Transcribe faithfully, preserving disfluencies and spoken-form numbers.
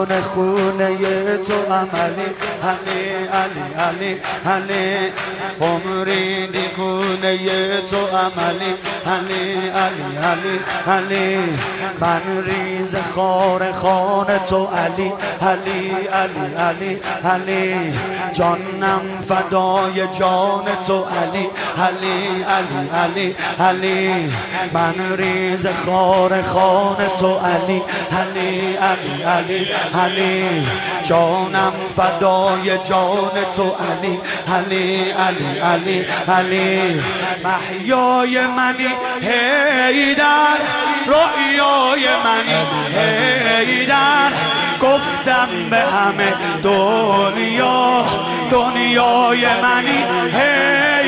خونه خونه تو عملی علی علی علی علی عمری دیوونه تو عملی علی علی علی علی من ریز خار خانه تو علی علی علی علی علی جانم فدای جان تو علی علی علی علی علی من ریز خار خانه تو علی علی علی علی علی جانم فدای جان تو علی علی علی علی علی محیای منی حیدر رؤیای منی حیدر گفتم به همه دنیا دنیای منی حیدر